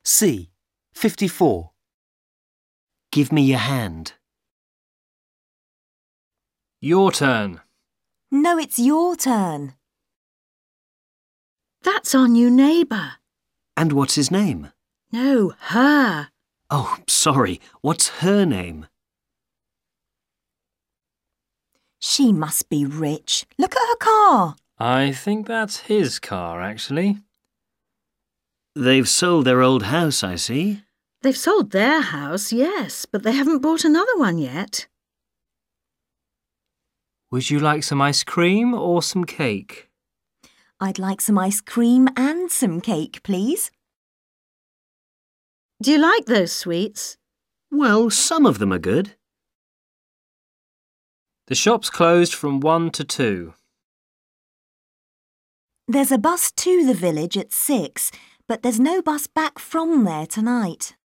C. 54. Give me your hand. Your turn. No, it's your turn. That's our new neighbour. And what's his name? No, her. Oh, sorry. What's her name? She must be rich. Look at her car. I think that's his car, actually. They've sold their old house, I see. They've sold their house, yes, but they haven't bought another one yet. Would you like some ice cream or some cake? I'd like some ice cream and some cake, please. Do you like those sweets? Well, some of them are good. The shop's closed from 1 to 2. There's a bus to the village at 6, but there's no bus back from there tonight.